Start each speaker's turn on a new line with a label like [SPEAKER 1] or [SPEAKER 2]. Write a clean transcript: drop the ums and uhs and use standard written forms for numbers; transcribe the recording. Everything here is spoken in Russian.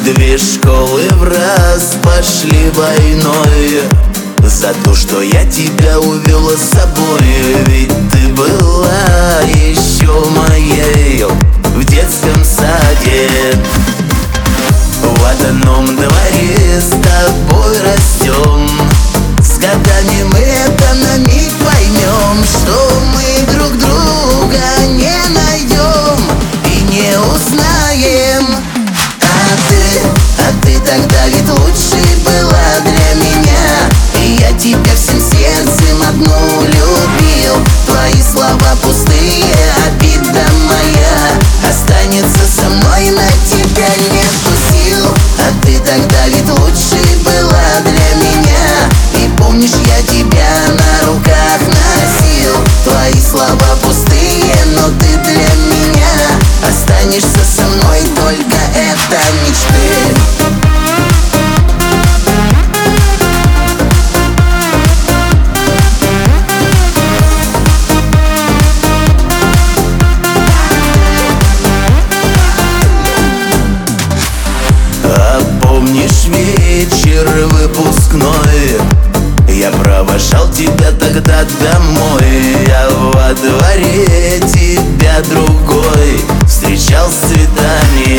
[SPEAKER 1] Две школы в раз пошли войной за то, что я тебя увела с собой. Ведь ты была еще моей в детском саде. В одном дворе с тобой растем. С годами мы это на миг поймем, что мы друг друга не найдем и не узнаем. А ты тогда ведь лучшей была для меня, и я тебя всем сердцем одну любил. Твои слова пустые, обида моя останется со мной, на тебя нету сил. А ты тогда ведь лучшей была для меня, и помнишь, я тебя на руках носил. Твои слова пустые, но ты для меня останешься со мной, только это мечты. Помнишь вечер выпускной? Я провожал тебя тогда домой. Я во дворе тебя другой встречал с цветами.